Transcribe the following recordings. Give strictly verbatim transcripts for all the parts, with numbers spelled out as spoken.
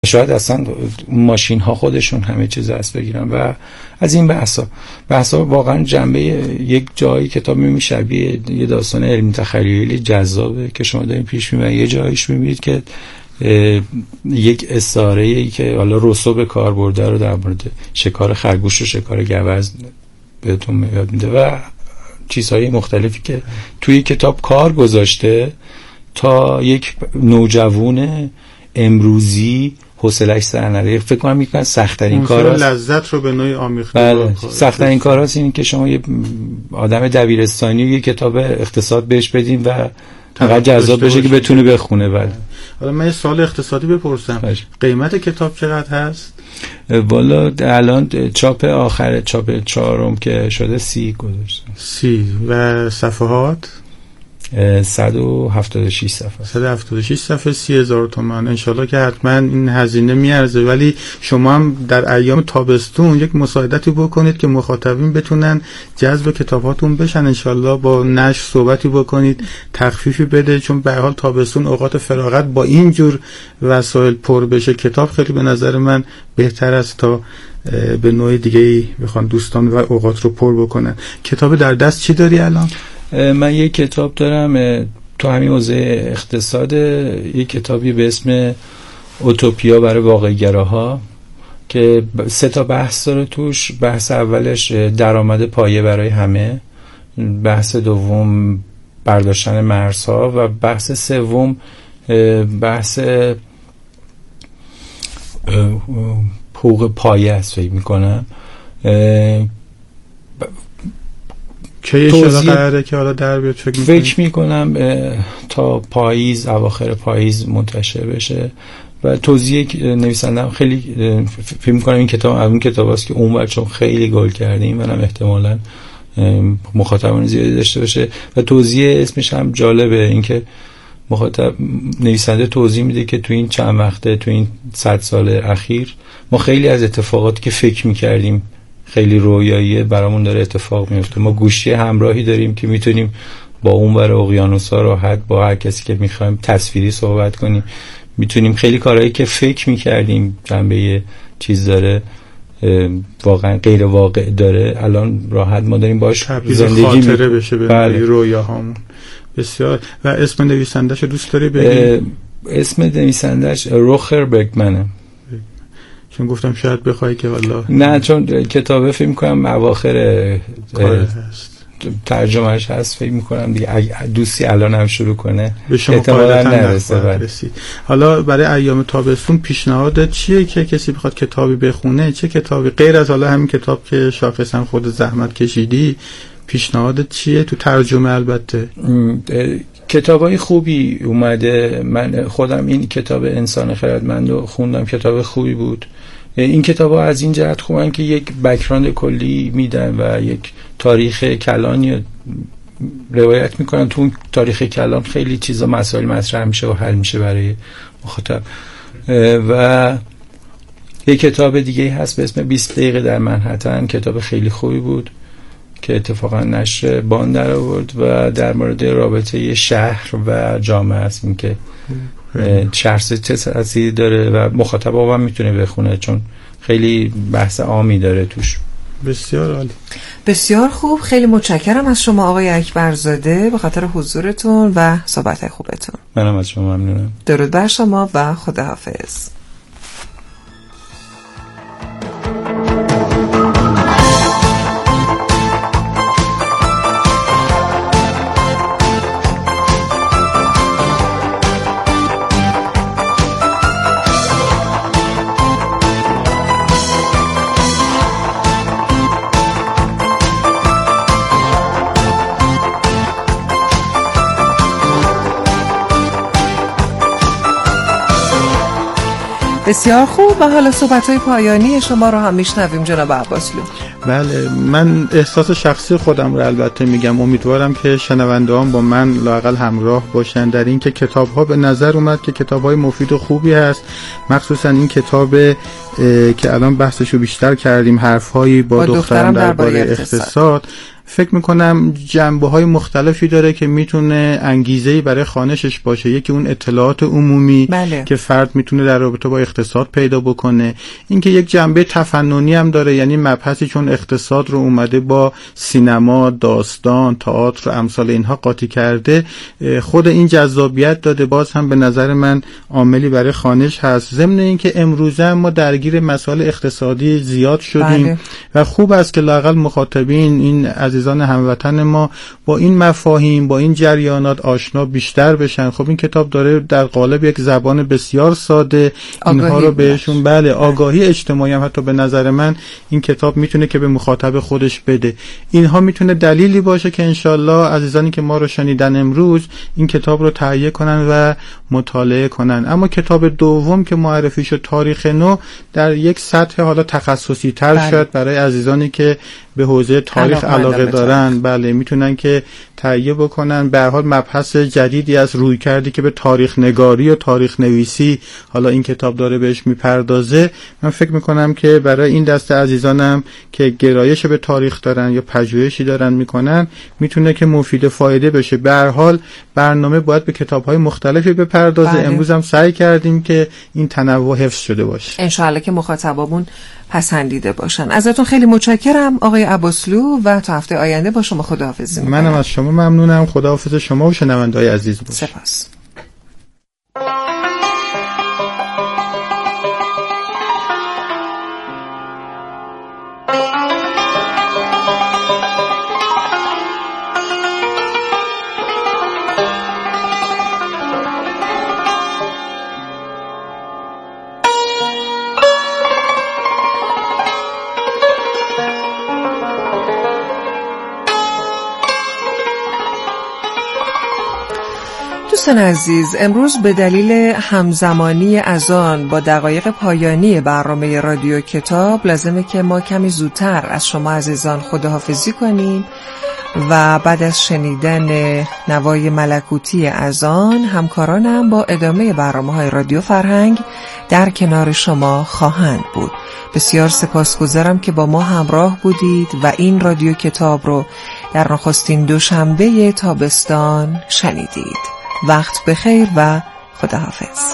شاید اصلا ماشین ها خودشون همه چیز دست بگیرن و از این بحثا بحثا واقعا جنبه یک جایی کتاب میبینید شبیه یه داستان علمی تخیلی جذابه که شما دارین پیش میبرید. یه جاییش میبینید که یک استعاره‌ای که حالا روسو به کار برده رو در مورد شکار خرگوش و شکار گوز بهتون یاد میده و چیزهای مختلفی که توی کتاب کار گذاشته تا یک نوجوان امروزی حوصله‌اش سر نره. فکر کنم میگن سخت‌ترین کار است لذت رو به نوعی آمیخته. بله سخت‌ترین کار است این که شما یه آدم دبیرستانی یه کتاب اقتصاد بهش بدین و فقط جذاب بشه که بتونه بخونه. بله حالا من یه سوال اقتصادی بپرسم. باشه. قیمت کتاب چقدر هست؟ والا الان چاپ آخر چاپ چهارم که شده سی گذاشتم. سی و صفحات صد و هفتاد و شش صفحه. صد و هفتاد و شش صفحه سی هزار تومان. انشالله که حتما این هزینه میارزه، ولی شما هم در ایام تابستون یک مساعدتی بکنید که مخاطبین بتونن جذب کتاباتون بشن. انشالله با نشر صحبتی بکنید تخفیفی بده، چون به هر حال تابستون اوقات فراغت با این جور وسایل پر بشه کتاب خیلی به نظر من بهتر است تا به نوع دیگه بخوان دوستان و اوقات رو پر بکنن. کتاب در دست چی داری الان؟ من یک کتاب دارم تو همین حوزه اقتصاد، یک کتابی به اسم اوتوپیا برای واقع‌گراها که سه تا بحث داره توش. بحث اولش درآمد پایه برای همه، بحث دوم برداشتن مرزها و بحث سوم بحث حقوق پایه است فکر میکنم. که یه شده قراره که حالا در بیاد فکر میکنم فکر میکنم تا پاییز اواخر پاییز منتشر بشه و توضیح نویسندم خیلی فکر میکنم این کتاب اون کتاب است که اونور چون خیلی گل کردیم منم احتمالاً مخاطبان زیادی داشته باشه و توضیح اسمش هم جالبه، اینکه مخاطب نویسنده توضیح میده که تو این چند وقته تو این صد سال اخیر ما خیلی از اتفاقاتی که فکر میکردیم خیلی رویاییه برامون داره اتفاق میفته. ما گوشی همراهی داریم که میتونیم با اون ور اقیانوس‌ها راحت با هر کسی که میخوایم تصویری صحبت کنیم. میتونیم خیلی کارهایی که فکر میکردیم جنبه چیز داره واقعا غیر واقع داره الان راحت ما داریم باش زندگی خاطره می... بشه به بله. رویاهامون. بسیار. و اسم نویسنده‌شو دوست داری بگی؟ اسم نویسنده‌اش روخر برگمنه. چون گفتم شاید بخوای که والله نه، چون کتابه فکر می‌کنم اواخر ترجمهش هست فکر می‌کنم دیگه دوستی الان هم شروع کنه احتمالاً نرسه. حالا برای ایام تابستون پیشنهادت چیه که کسی بخواد کتابی بخونه؟ چه کتابی غیر از حالا همین کتاب که شاخصا خود زحمت کشیدی پیشنهادت چیه تو ترجمه؟ البته کتابای خوبی اومده. من خودم این کتاب انسان خردمند رو خوندم، کتاب خوبی بود. این کتاب‌ها از این جهت خوبن که یک بک‌گراند کلی میدن و یک تاریخ کلانی روایت میکنن. تو تاریخ کلان خیلی چیزا مسائل مطرح میشه و حل میشه برای مخاطب. و یک کتاب دیگه هست به اسم بیست دقیقه در منهتن، کتاب خیلی خوبی بود که اتفاقا نشر بان در آورد و در مورد رابطه شهر و جامعه است، این که شهر چه تأثیری داره و مخاطب هم میتونه بخونه چون خیلی بحث عامی داره توش. بسیار عالی، بسیار خوب. خیلی متشکرم از شما آقای اکبرزاده به خاطر حضورتون و صحبت خوبتون. منم از شما ممنونم. درود بر شما و خداحافظ. بسیار خوب. و حالا صحبت‌های پایانی شما رو هم میشنویم جناب عباسلو. بله، من احساس شخصی خودم رو البته میگم، امیدوارم که شنونده‌هام با من لااقل همراه باشن در این که کتاب‌ها به نظر اومد که کتاب‌های مفید و خوبی هست، مخصوصا این کتاب که الان بحثشو بیشتر کردیم، حرف‌هایی با, با دخترم درباره اقتصاد. فکر میکنم جنبه های مختلفی داره که میتونه انگیزه‌ای برای خوانشش باشه. یکی اون اطلاعات عمومی بله. که فرد میتونه در رابطه با اقتصاد پیدا بکنه. اینکه یک جنبه تفننی هم داره، یعنی مبحثی چون اقتصاد رو اومده با سینما، داستان، تئاتر و امثال اینها قاطی کرده، خود این جذابیت داده. باز هم به نظر من عاملی برای خوانش هست. ضمن اینکه امروزه ما درگیر مسائل اقتصادی زیاد شدیم بله. و خوب است که لااقل مخاطبین، این عزیزان هموطن ما با این مفاهیم، با این جریانات آشنا بیشتر بشن. خب این کتاب داره در قالب یک زبان بسیار ساده اینها رو بهشون بله آگاهی اجتماعی هم حتی به نظر من این کتاب میتونه که به مخاطب خودش بده. اینها میتونه دلیلی باشه که انشالله عزیزانی که ما رو شنیدن امروز این کتاب رو تهیه کنن و مطالعه کنن. اما کتاب دوم که معرفی شد، تاریخ نو، در یک سطح حالا تخصصی تر بله. شد برای عزیزانی که به حوزه تاریخ علاقه دارن بله میتونن که تهیه بکنن. به هر حال مبحث جدیدی از روی کردی که به تاریخ نگاری و تاریخ نویسی حالا این کتاب داره بهش میپردازه. من فکر میکنم که برای این دسته عزیزانم که گرایش به تاریخ دارن یا پژوهشی دارن میکنن میتونه که مفید فایده بشه. به هر حال برنامه باید به کتاب‌های مختلفی بپردازه بله. امروز هم سعی کردیم که این تنوع حفظ شده باشه. ان شاءالله که مخاطبامون پسندیده باشن. ازتون خیلی متشکرم آقای عباسلو و تا هفته آینده با شما خداحافظی می‌کنم. منم از شما ممنونم. خداحافظ شما و شنونده‌های عزیز باشه. سپاس. دوستان عزیز، امروز به دلیل همزمانی اذان با دقایق پایانی برنامه رادیو کتاب لازمه که ما کمی زودتر از شما عزیزان خداحافظی کنیم و بعد از شنیدن نوای ملکوتی اذان همکارانم با ادامه برنامه‌های رادیو فرهنگ در کنار شما خواهند بود. بسیار سپاسگزارم که با ما همراه بودید و این رادیو کتاب رو در نخستین دوشنبه تابستان شنیدید. وقت بخیر و خداحافظ.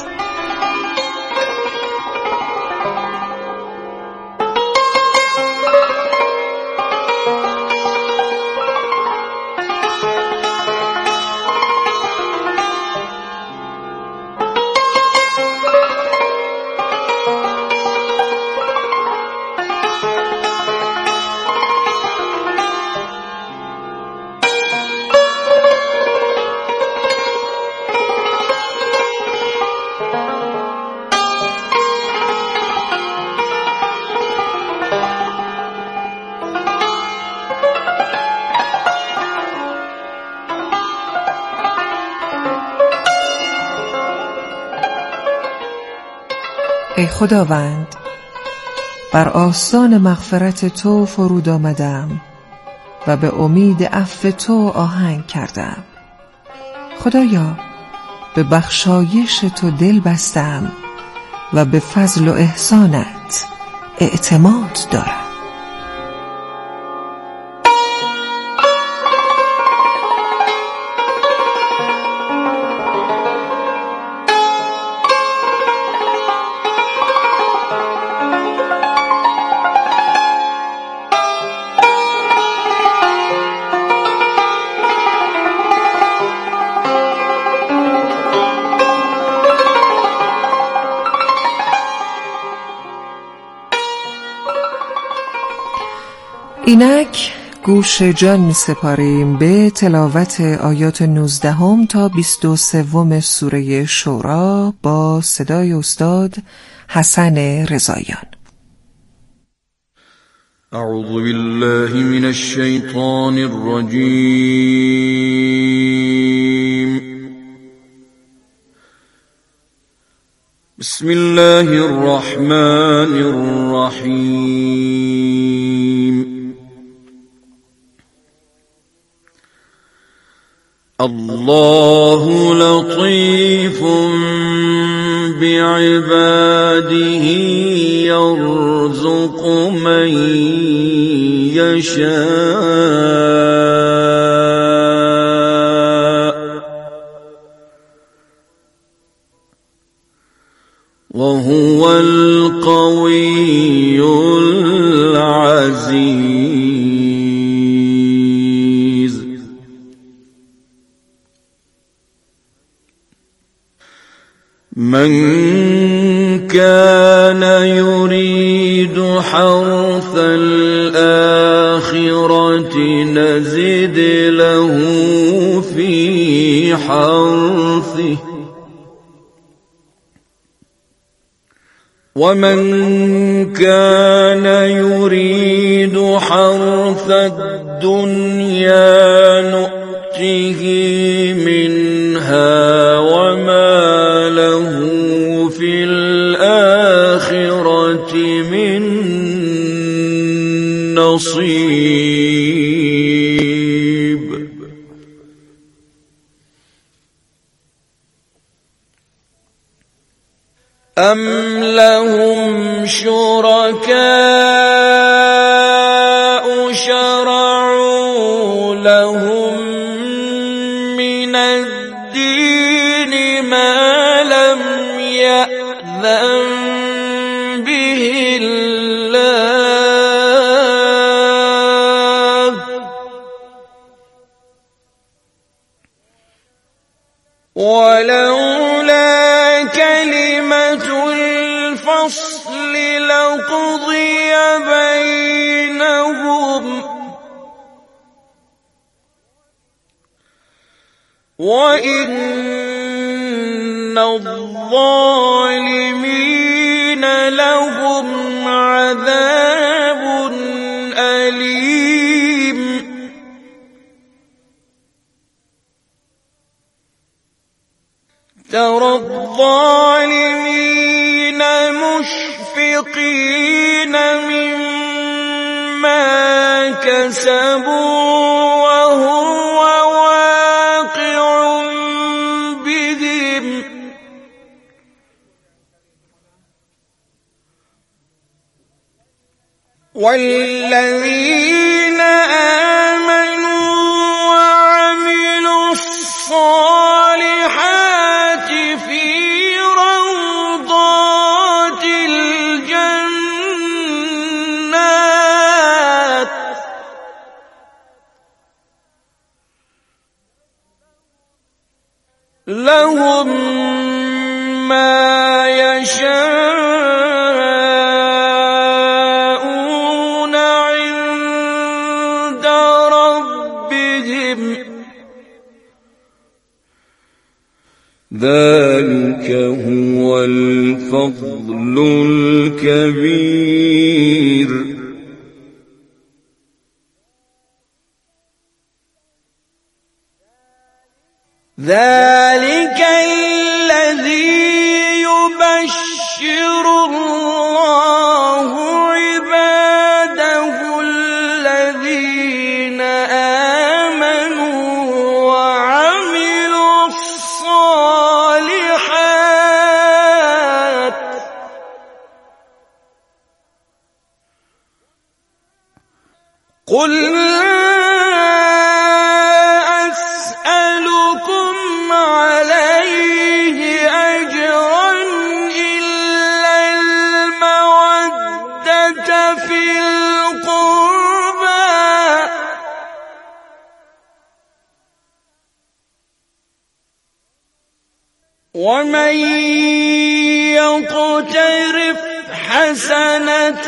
ای خداوند، بر آستان مغفرت تو فرود آمدم و به امید عفو تو آهنگ کردم. خدایا، به بخشایش تو دل بستم و به فضل و احسانت اعتماد دارم. اینک گوش جان می سپاریم به تلاوت آیات نوزدهم تا بیست و سوم سوره شورا با صدای استاد حسن رضاییان. اعوذ بالله من الشیطان الرجیم. بسم الله الرحمن الرحیم. الله لطيف بعباده يرزق من يشاء القوي العزيز. من كان يريد حرث الآخرة نزد له في حرثه ومن كان يريد حرث الدنيا نؤته منها وما له في الآخرة من نصيب. أم لهم شركاء شرعوا لهم من الدين ما لم يأذن به الله ولولا كلمة الفصل لقضي بينهم وإن الظالمين لهم عذاب أليم. ترى الظالمين مشفقين مما كسبوا وهو واقع بهم والذين آمنوا وعملوا الصالحات في روضات الجنات لهم ما يشاءون عند ربهم ذلك هو الفضل الكبير. ذلك الذي يبشر الله عباده الذين آمنوا وعملوا الصالحات قل ومن يقترف حسنة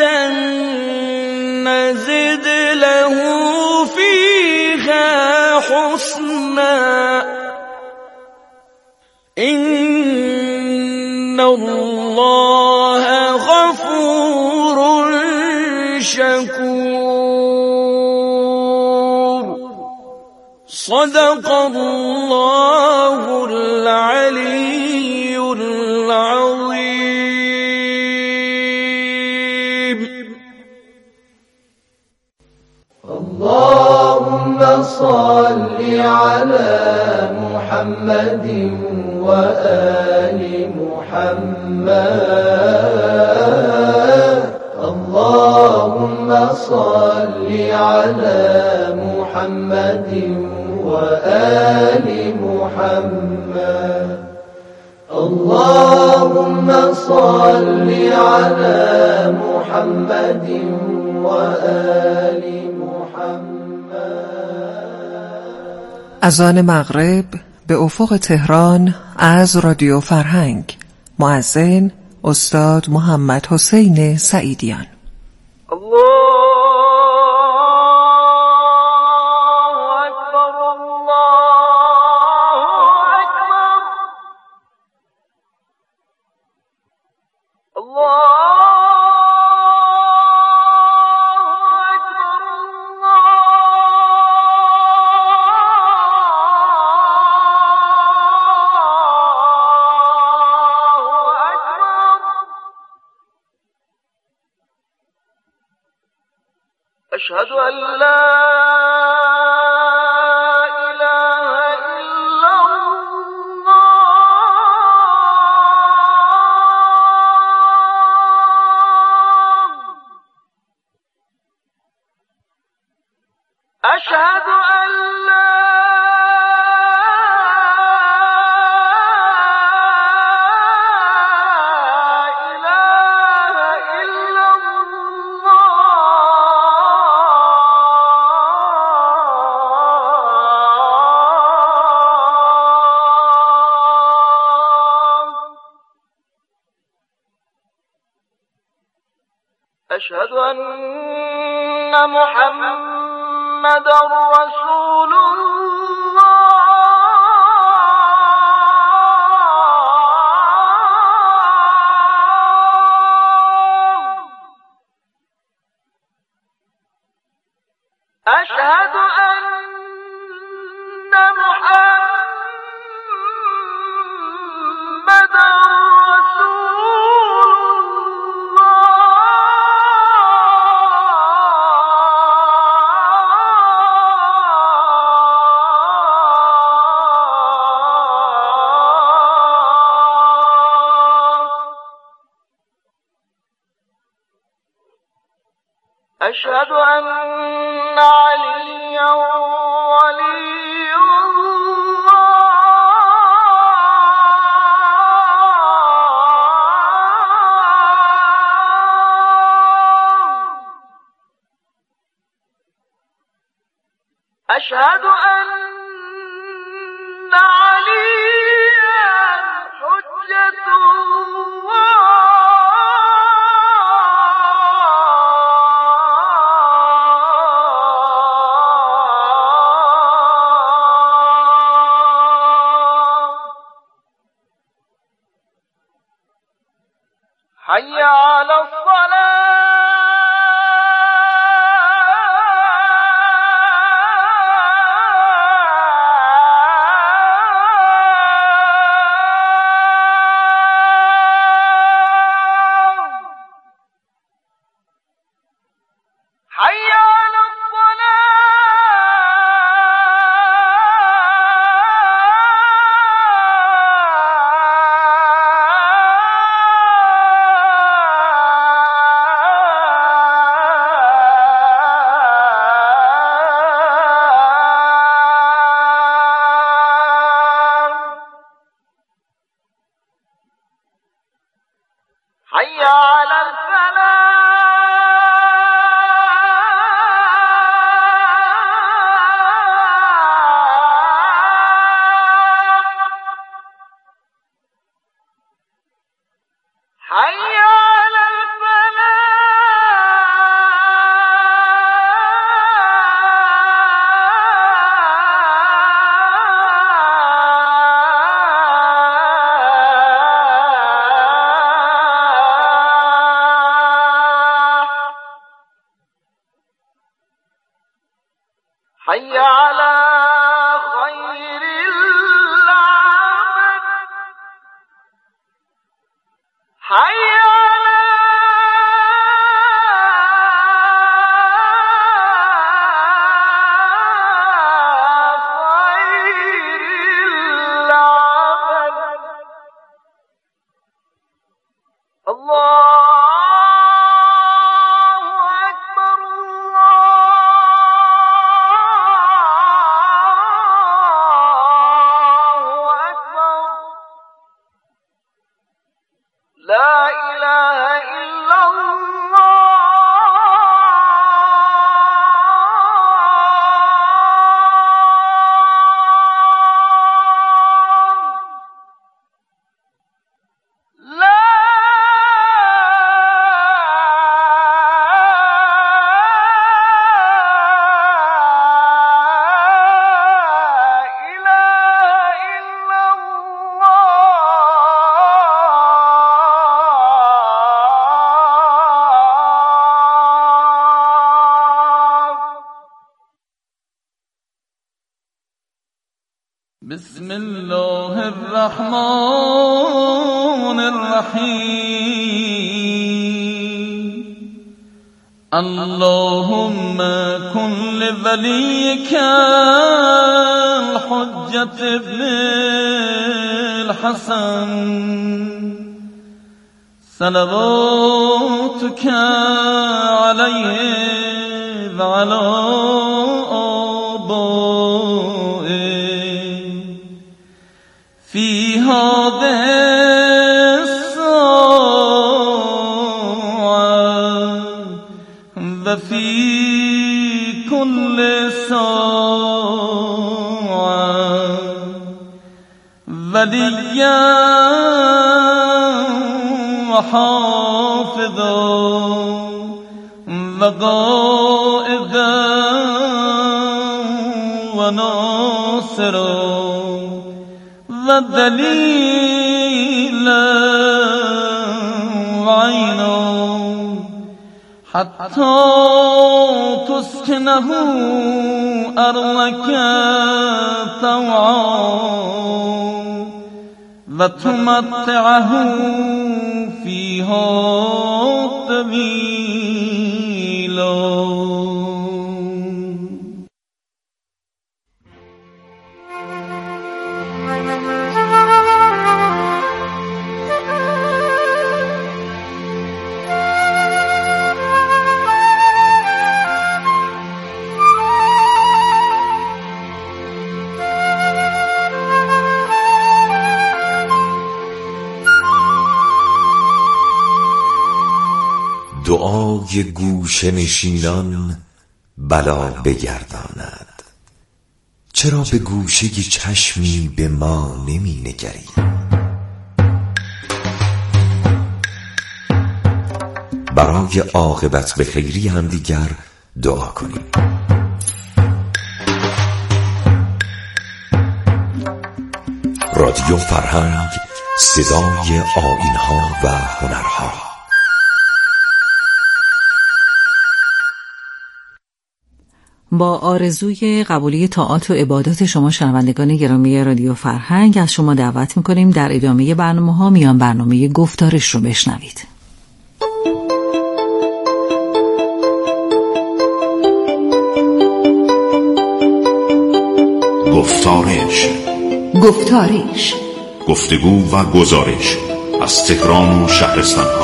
نزد له فيها حسنا إن الله غفور شكور. صدق الله العلي العظيم. اللهم صل على محمد وآل محمد. اللهم صل على محمد وآل محمد. اللهم صل على محمد وآل محمد. اذان مغرب به افق تهران از رادیو فرهنگ. مؤذن استاد محمد حسین سعیدیان. الله أشهد أن لا إله إلا الله. أشهد أن لا أشهد أن محمدًا رسول الله. أشهد أن محمدًا أشهد أن عليا ولي الله. أشهد أن عليا حجة الله. حي على الصلاة. حي على حي على الفلاح. حي على حي على خير العمل. حي على خير العمل. الله أكبر الله بسم الله الرحمن الرحیم اللهم كن لوليك الحجة ابن الحسن صلواتك عليه وعلى آبائه في هذه الساعة وفي كل ساعة وليا وحافظا وقائدا وناصرا ودليلا وعينا حتى تسكنه أرضك طوعا وتمتعه فيها طويلا. دعای گوشه نشینان بلا بگرداند. چرا به گوشه چشمی به ما نمی نگری؟ برای عاقبت به خیری هم دیگر دعا کنیم. رادیو فرهنگ، صدای آیین‌ها و هنرها. با آرزوی قبولی طاعات و عبادات شما شنوندگان گرامی رادیو فرهنگ از شما دعوت می‌کنیم در ادامه برنامه‌ها میان برنامه گفتارش رو بشنوید. گفتارش گفتارش گفتگو و گزارش از تهران و شهرستان‌ها.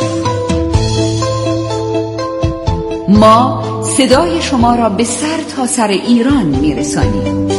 ما صدای شما را به سر تا سر ایران میرسانیم.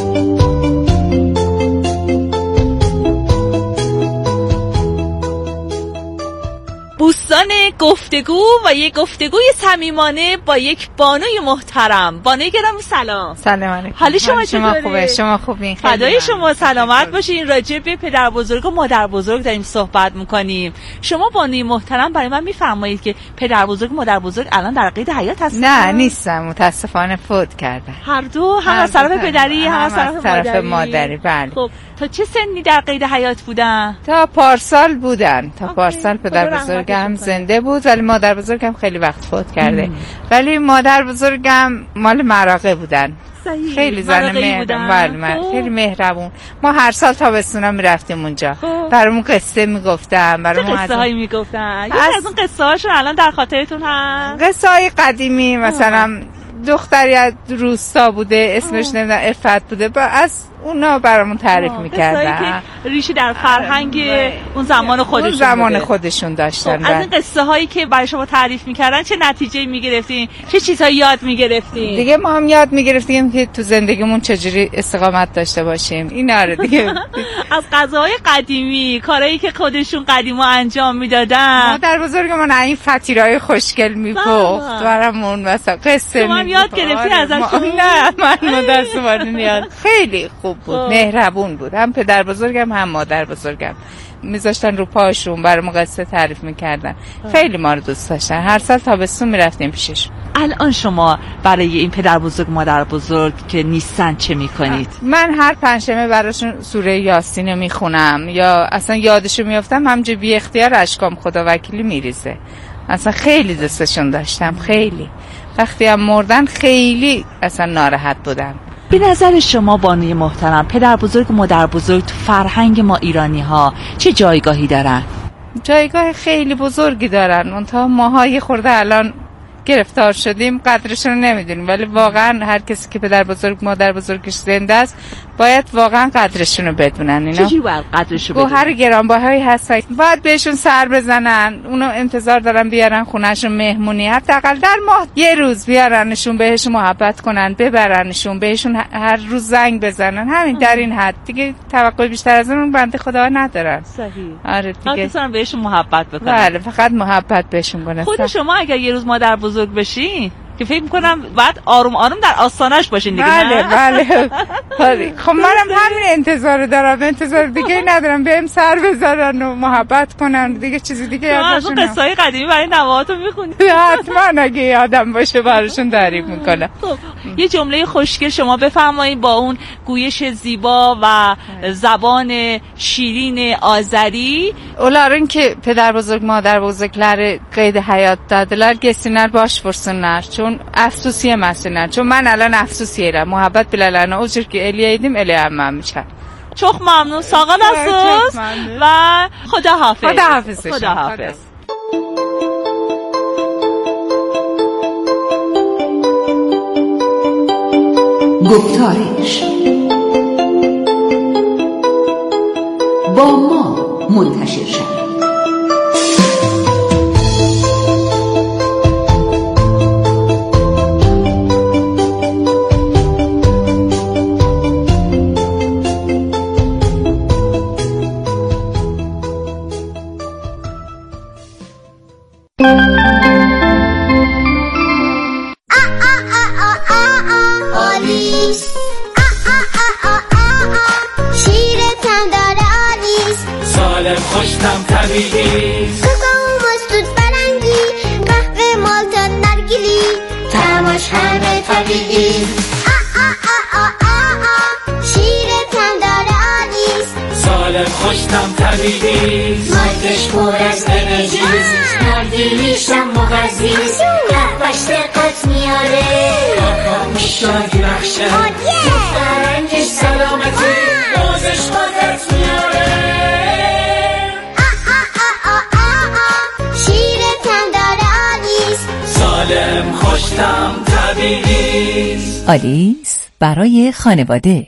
بوستان گفتگو و یک گفتگوی صمیمانه با یک بانوی محترم. بانوی گرامی سلام. سلام علیکم. حال شما شما چطوره؟ خوبه؟ شما خوبین؟ فدای شما، سلامت باشین. راجع به پدر بزرگ و مادر بزرگ داریم صحبت میکنیم. شما بانوی محترم برای من میفرمایید که پدر بزرگ و مادر بزرگ الان در قید حیات هستن؟ نه نیستم، متاسفانه فوت کردن. هر دو، هم از طرف پدری هم از طرف طرف مادری. مادری. بله. خب تا چه سنی در قید حیات بودن؟ تا پارسال بودن. تا پارسال پدر بزرگم زنده بود ولی مادر بزرگم خیلی وقت فوت کرده. ام. ولی مادر بزرگم مال مراغه بودن. صحیح. خیلی زن مهربون، خیلی مهربون. ما هر سال تابستونا میرفتیم اونجا. برامون قصه میگفتن، برامون قصه هایی میگفتن. یکی از اون قصه هاشون الان در خاطرتون هست؟ قصه های قدیمی، مثلا دختری از روستا بوده، اسمش نمیدونم افت بوده، از اونا برامون تعریف میکردن. ریشه در فرهنگ اون زمان خودشون اون زمان بوده. خودشون داشتن. از این قصه هایی که برای شما تعریف میکردن چه نتیجه میگرفتین؟ چه چیزهایی یاد میگرفتین؟ دیگه ما هم یاد میگرفتیم که تو زندگیمون چجوری استقامت داشته باشیم. این آره دیگه. از غذاهای قدیمی، کارهایی که خودشون قدیما انجام میدادن. مادر بزرگ من این فطیرهای خوشگل میپخت برامون، مثلا قصه میگفت. یاد گرفتی ازشون؟ نه من متأسفانه یاد. خیلی خوب بود، مهربون بود. هم پدر بزرگم هم مادر بزرگم میذاشتن رو پاشون برام قصه تعریف میکردن. خیلی ما رو دوست داشتن. هر سال تابستون میرفتیم پیشش. الان شما برای این پدر بزرگ مادر بزرگ که نیستن چه میکنید؟ من هر پنجشنبه براشون سوره یاسین رو میخونم یا اصلا یادشو میافتم، همجوری بی اختیار اشکام خدا وکیلی میریزه. اصلا خیلی دوستشون داشتم، خیلی. وقتی هم مردن خیلی اصلا ناراحت بودم. به نظر شما بانوی محترم، پدر بزرگ و مادر بزرگ تو فرهنگ ما ایرانی ها چه جایگاهی دارن؟ جایگاه خیلی بزرگی دارن. منتها ماها یه خورده الان گرفتار شدیم، قدرشون رو نمیدونیم، ولی واقعا هر کسی که پدر بزرگ مادر بزرگش زنده است باید واقعا قدرشون رو بدونن. اینا چجوری باید قدرش رو بدونن؟ گوهر گرانبهایی هستن، باید بهشون سر بزنن، اونو انتظار دارن بیارن خونهشون مهمونی، حداقل در ماه یه روز بیارنشون، بهشون محبت کنن، ببرنشون، بهشون هر روز زنگ بزنن. همین در این حد دیگه توقع بیشتر از اون بنده خدا ندارن. صحیح. آره دیگه اصلا بهشون محبت بکنن. بله، فقط محبت بهشون کنن. خود شما اگر یه روز مادر بزرگ بشی که فکر میکنم بعد آروم آروم در آستانش باشین دیگه. بله بله. خب منم همین انتظار دارم، انتظار دیگه ندارم، بهم سر بزنن و محبت کنن، دیگه چیزی دیگه ازشون. قصه های قدیمی برای نوهاتو میخونی؟ حتما اگه یادم باشه براشون تعریف میکنم. خب یه جمله خوشگل شما بفرمایید با اون گویش زیبا و زبان شیرین آذری. اولارون که پدر بزرگ مادر بزرگلر قید حیات دادلر گسینر باش فرسونlar چون افسوسیه مسینر، چون من الان افسوسیه محبت بلالانه اوجر که الیه ایدیم الیه همم میشن. çok ممنون ساقا دستوز و خدا حافظ. خدا حافظ. خدا حافظ. گفتارش با ما منتشر شد. خوشتم طبیعی کاکائو مستود فرنگی قهوه مالتا نرگیلی طعمش همه طبیعی آ آ آ آ آ آ شیرتم داره آلیس سالم خوشتم طبیعی مایدش پر از انرژیست نرگیلیشم مغذیست قهوهش دقت میاره کاکائو شادی بخشه فرنگش سلامتی بازش قدرت میاره سالم خوشتم طبیعی. آلیس برای خانواده.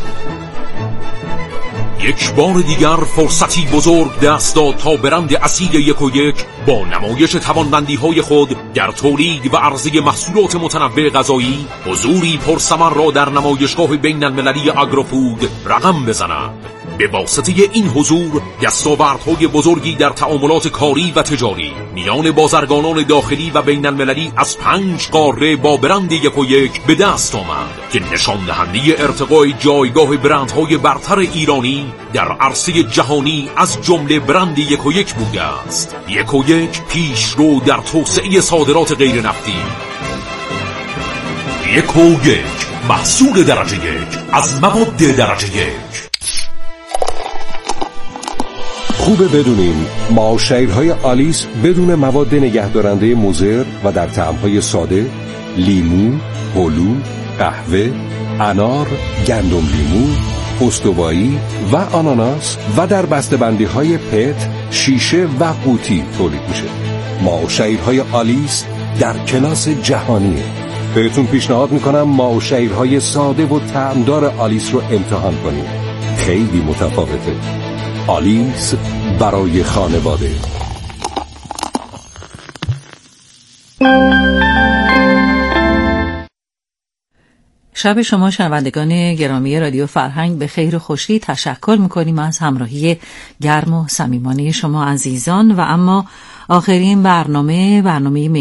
یک بار دیگر فرصتی بزرگ دست داد تا برند اصیل یک و یک با نمایش توانمندی‌های خود در تولید و عرضه محصولات متنوع غذایی حضوری پرثمر را در نمایشگاه بین المللی آگروفود رقم بزند. به واسطه این حضور دستاوردهای بزرگی در تعاملات کاری و تجاری میان بازرگانان داخلی و بین المللی از پنج قاره با برند یک و یک به دست آمد که نشان دهنده ارتقای جایگاه برندهای برتر ایرانی در عرصه جهانی از جمله برند یک و یک بوده است. یک و یک پیشرو در توسعه صادرات غیر نفتی. یک و یک محصول درجه یک از مواد درجه یک. خوبه بدونین معاشرهای آلیس بدون مواد نگهدارنده مضر و در طعم‌های ساده، لیمو، هلو، قهوه، انار، گندم لیمو، استوایی و آناناس و در بسته‌بندی‌های پت، شیشه و قوطی تولید میشه. معاشرهای آلیس در کلاس جهانیه. بهتون پیشنهاد میکنم معاشرهای ساده و طعمدار آلیس رو امتحان کنید. خیلی متفاوته. آلیس برای خانواده. شب شما شنوندگان گرامی رادیو فرهنگ به خیر و خوشی. تشکر میکنیم از همراهی گرم و صمیمانه شما عزیزان. و اما آخرین برنامه برنامه